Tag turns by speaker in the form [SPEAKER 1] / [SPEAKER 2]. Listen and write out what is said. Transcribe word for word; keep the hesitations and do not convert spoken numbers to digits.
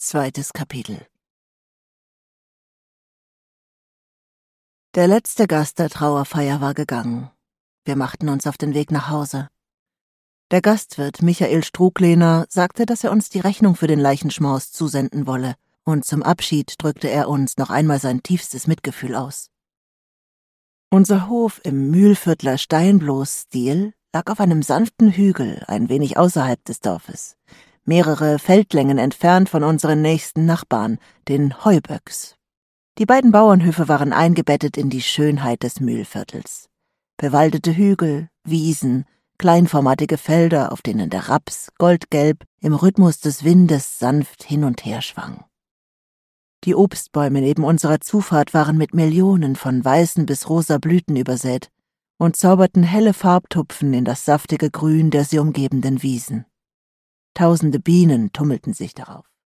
[SPEAKER 1] Zweites Kapitel. Der letzte Gast der Trauerfeier war gegangen. Wir machten uns auf den Weg nach Hause. Der Gastwirt Michael Struglehner sagte, dass er uns die Rechnung für den Leichenschmaus zusenden wolle, und zum Abschied drückte er uns noch einmal sein tiefstes Mitgefühl aus. Unser Hof im Mühlviertler Steinbloß-Stil lag auf einem sanften Hügel, ein wenig außerhalb des Dorfes, mehrere Feldlängen entfernt von unseren nächsten Nachbarn, den Heuböcks. Die beiden Bauernhöfe waren eingebettet in die Schönheit des Mühlviertels. Bewaldete Hügel, Wiesen, kleinformatige Felder, auf denen der Raps, goldgelb, im Rhythmus des Windes sanft hin und her schwang. Die Obstbäume neben unserer Zufahrt waren mit Millionen von weißen bis rosa Blüten übersät und zauberten helle Farbtupfen in das saftige Grün der sie umgebenden Wiesen. Tausende Bienen tummelten sich darauf.